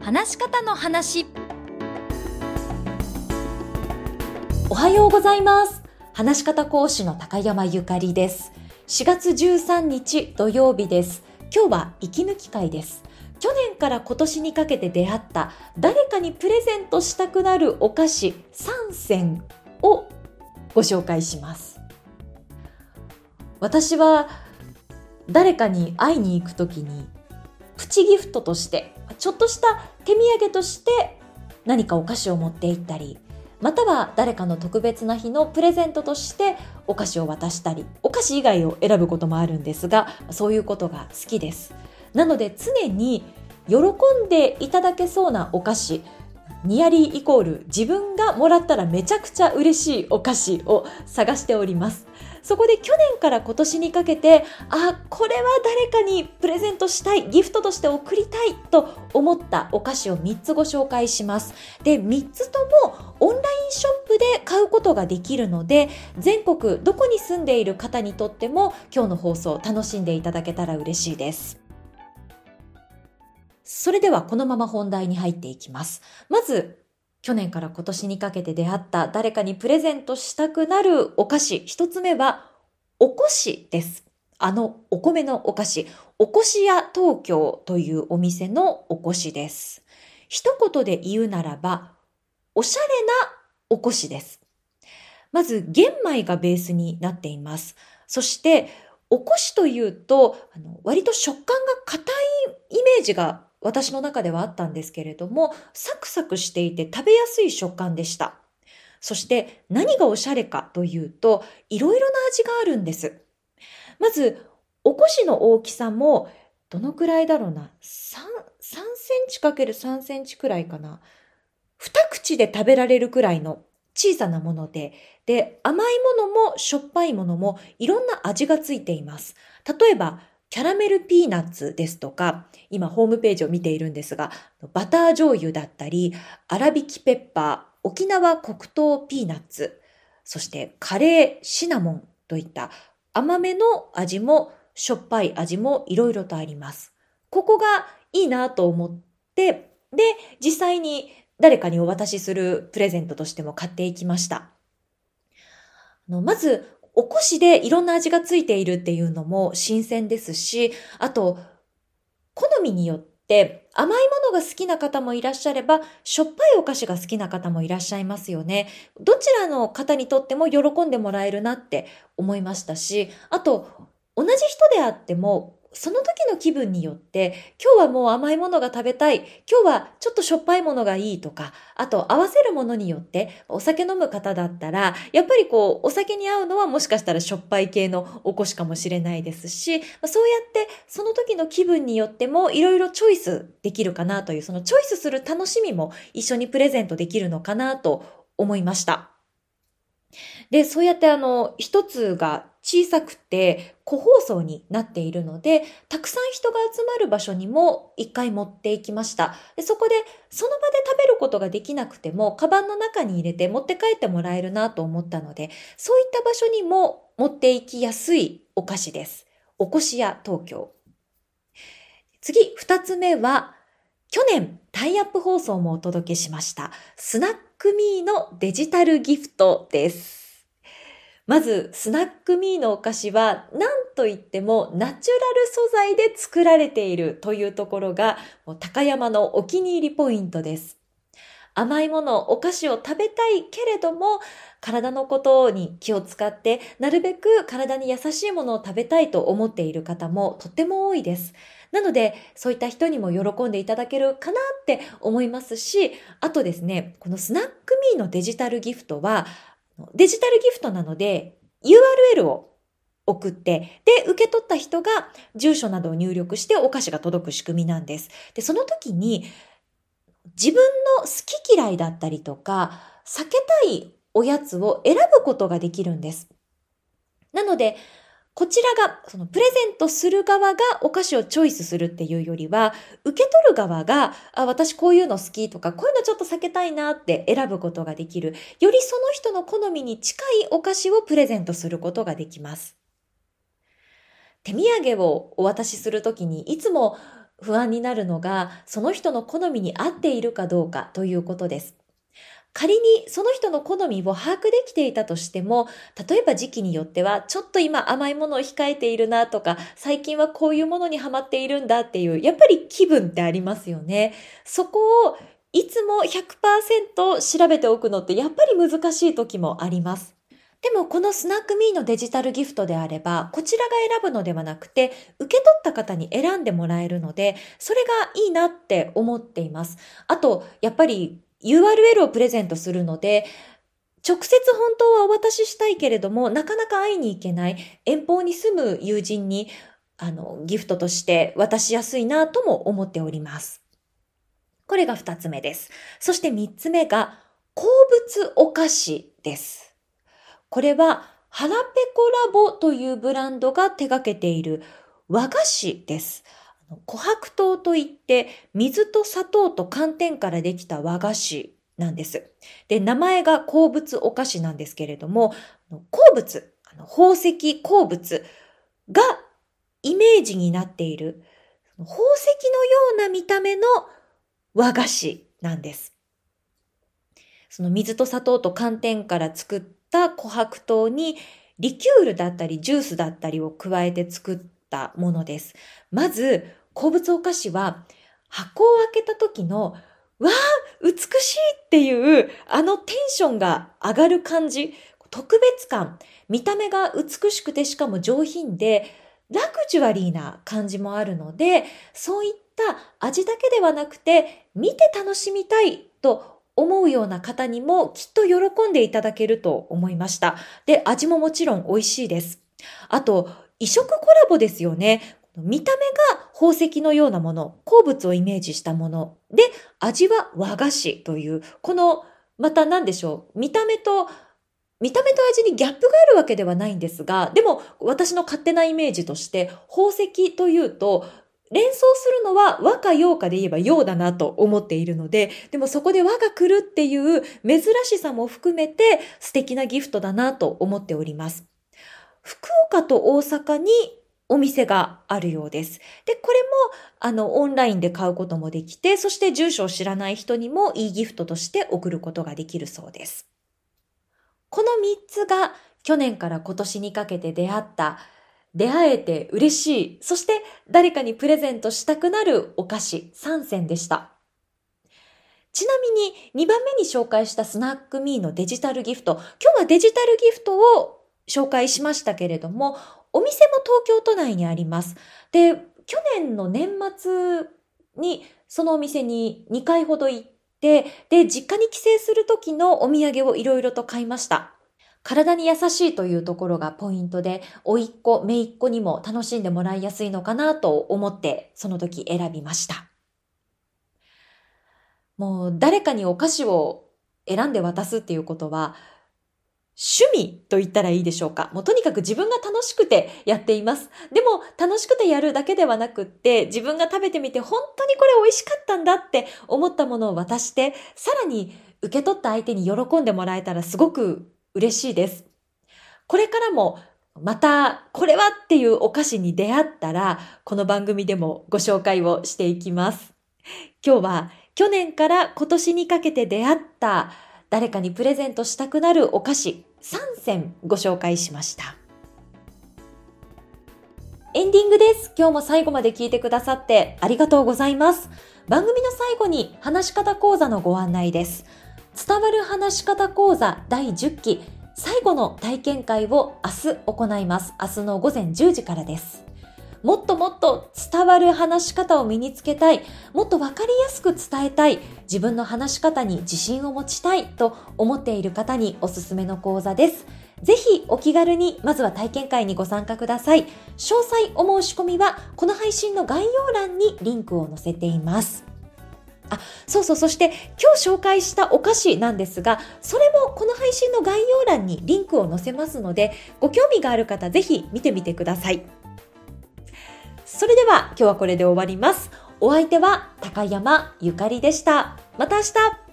話し方の話。 おはようございます。話し方講師の高山ゆかりです。4月13日土曜日です。今日は息抜き会です。去年から今年にかけて出会った誰かにプレゼントしたくなるお菓子3選をご紹介します。私は誰かに会いに行くときにプチギフトとしてちょっとした手土産として何かお菓子を持って行ったり、または誰かの特別な日のプレゼントとしてお菓子を渡したり、お菓子以外を選ぶこともあるんですが、そういうことが好きです。なので常に喜んでいただけそうなお菓子、ニアリーイコール自分がもらったらめちゃくちゃ嬉しいお菓子を探しております。そこで去年から今年にかけて、これは誰かにプレゼントしたい、ギフトとして贈りたいと思ったお菓子を3つご紹介します。で、3つともオンラインショップで買うことができるので、全国どこに住んでいる方にとっても今日の放送を楽しんでいただけたら嬉しいです。それではこのまま本題に入っていきます。まず、去年から今年にかけて出会った誰かにプレゼントしたくなるお菓子。一つ目は、おこしです。お米のお菓子、おこし屋東京というお店のおこしです。一言で言うならば、おしゃれなおこしです。まず、玄米がベースになっています。そして、おこしというと、割と食感が硬いイメージが私の中ではあったんですけれども、サクサクしていて食べやすい食感でした。そして何がおしゃれかというと、いろいろな味があるんです。まず、おこしの大きさも、どのくらいだろうな、3センチ ×3 センチくらいかな。2口で食べられるくらいの小さなもので、甘いものもしょっぱいものもいろんな味がついています。例えば、キャラメルピーナッツですとか、今ホームページを見ているんですが、バター醤油だったり、粗挽きペッパー、沖縄黒糖ピーナッツ、そしてカレー、シナモンといった甘めの味もしょっぱい味もいろいろとあります。ここがいいなと思って、実際に誰かにお渡しするプレゼントとしても買っていきました。まず、おこしでいろんな味がついているっていうのも新鮮ですし、あと、好みによって甘いものが好きな方もいらっしゃれば、しょっぱいお菓子が好きな方もいらっしゃいますよね。どちらの方にとっても喜んでもらえるなって思いましたし、あと、同じ人であっても、その時の気分によって、今日はもう甘いものが食べたい、今日はちょっとしょっぱいものがいいとか、あと合わせるものによって、お酒飲む方だったら、やっぱりお酒に合うのはもしかしたらしょっぱい系のおこしかもしれないですし、そうやってその時の気分によってもいろいろチョイスできるかなという、そのチョイスする楽しみも一緒にプレゼントできるのかなと思いました。で、そうやって一つが小さくて個包装になっているので、たくさん人が集まる場所にも一回持っていきました。で、そこでその場で食べることができなくても、カバンの中に入れて持って帰ってもらえるなと思ったので、そういった場所にも持っていきやすいお菓子です。おこし屋東京。次、二つ目は、去年タイアップ放送もお届けしました、スナックミーのデジタルギフトです。まず、スナックミーのお菓子は、なんといってもナチュラル素材で作られているというところが、高山のお気に入りポイントです。甘いもの、お菓子を食べたいけれども、体のことに気を使って、なるべく体に優しいものを食べたいと思っている方もとっても多いです。なので、そういった人にも喜んでいただけるかなって思いますし、あとですね、このスナックミーのデジタルギフトは、デジタルギフトなので URL を送って、で、受け取った人が住所などを入力してお菓子が届く仕組みなんです。で、その時に自分の好き嫌いだったりとか、避けたいおやつを選ぶことができるんです。なので、こちらが、そのプレゼントする側がお菓子をチョイスするっていうよりは、受け取る側が、私こういうの好きとか、こういうのちょっと避けたいなって選ぶことができる。よりその人の好みに近いお菓子をプレゼントすることができます。手土産をお渡しするときに、いつも不安になるのが、その人の好みに合っているかどうかということです。仮にその人の好みを把握できていたとしても、例えば時期によってはちょっと今甘いものを控えているなとか、最近はこういうものにハマっているんだっていう、やっぱり気分ってありますよね。そこをいつも 100% 調べておくのってやっぱり難しい時もあります。でもこのスナックミーのデジタルギフトであれば、こちらが選ぶのではなくて、受け取った方に選んでもらえるので、それがいいなって思っています。あと、やっぱりURL をプレゼントするので、直接本当はお渡ししたいけれども、なかなか会いに行けない遠方に住む友人にギフトとして渡しやすいなとも思っております。これが2つ目です。そして3つ目が好物お菓子です。これはハラペコラボというブランドが手掛けている和菓子です。琥珀糖といって水と砂糖と寒天からできた和菓子なんです。で、名前が鉱物お菓子なんですけれども、鉱物、宝石鉱物がイメージになっている宝石のような見た目の和菓子なんです。その水と砂糖と寒天から作った琥珀糖にリキュールだったりジュースだったりを加えて作ったものです。まず、鉱物お菓子は箱を開けた時のわー美しいっていうテンションが上がる感じ、特別感、見た目が美しくてしかも上品でラクジュアリーな感じもあるので、そういった味だけではなくて見て楽しみたいと思うような方にもきっと喜んでいただけると思いました。で、味ももちろん美味しいです。あと、異色コラボですよね。見た目が宝石のようなもの、鉱物をイメージしたもので、味は和菓子という、この、また何でしょう、見た目と味にギャップがあるわけではないんですが、でも私の勝手なイメージとして宝石というと連想するのは和か洋かで言えば洋だなと思っているので、でもそこで和が来るっていう珍しさも含めて素敵なギフトだなと思っております。福岡と大阪にお店があるようです。で、これもオンラインで買うこともできて、そして住所を知らない人にもいいギフトとして送ることができるそうです。この3つが去年から今年にかけて出会えて嬉しい、そして誰かにプレゼントしたくなるお菓子3選でした。ちなみに2番目に紹介したスナックミーのデジタルギフト、今日はデジタルギフトを紹介しましたけれども、お店も東京都内にあります。で、去年の年末にそのお店に2回ほど行って、で、実家に帰省する時のお土産をいろいろと買いました。体に優しいというところがポイントで、甥っ子、姪っ子にも楽しんでもらいやすいのかなと思って、その時選びました。もう誰かにお菓子を選んで渡すっていうことは、趣味と言ったらいいでしょうか。もうとにかく自分が楽しくてやっています。でも楽しくてやるだけではなくって、自分が食べてみて本当にこれ美味しかったんだって思ったものを渡して、さらに受け取った相手に喜んでもらえたらすごく嬉しいです。これからもまたこれはっていうお菓子に出会ったら、この番組でもご紹介をしていきます。今日は去年から今年にかけて出会った誰かにプレゼントしたくなるお菓子3選ご紹介しました。エンディングです。今日も最後まで聞いてくださってありがとうございます。番組の最後に話し方講座のご案内です。伝わる話し方講座第10期最後の体験会を明日行います。明日の午前10時からです。もっともっと伝わる話し方を身につけたい、もっとわかりやすく伝えたい、自分の話し方に自信を持ちたいと思っている方におすすめの講座です。ぜひお気軽にまずは体験会にご参加ください。詳細お申し込みはこの配信の概要欄にリンクを載せています。そして今日紹介したお菓子なんですが、それもこの配信の概要欄にリンクを載せますので、ご興味がある方ぜひ見てみてください。それでは今日はこれで終わります。お相手は高山ゆかりでした。また明日。